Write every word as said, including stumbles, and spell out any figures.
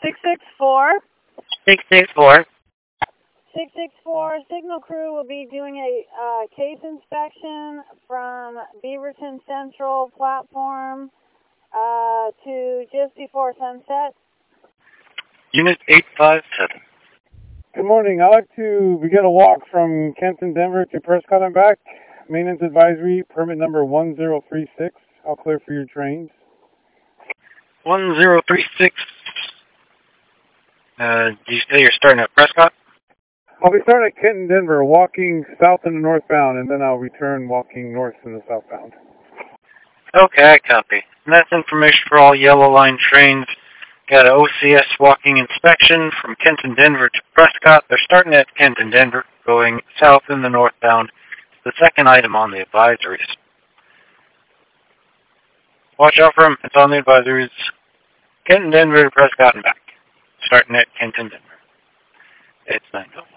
six six four. six six four. six six four, signal crew will be doing a uh, case inspection from Beaverton Central platform uh, to just before sunset. Unit eight five seven. Good morning. I'd like to begin a walk from Kenton, Denver to Prescott and back. Maintenance advisory, permit number one zero three six. I'll clear for your trains. one zero three six. Uh, do you say you're starting at Prescott? I'll be starting at Kenton, Denver, walking south in the northbound, and then I'll return walking north in the southbound. Okay, I copy. And that's information for all Yellow Line trains. Got an O C S walking inspection from Kenton, Denver to Prescott. They're starting at Kenton, Denver, going south in the northbound. The second item on the advisories. Watch out for them. It's on the advisories. Kenton, Denver to Prescott and back. Starting at Kenton, Denver. It's nine oh one.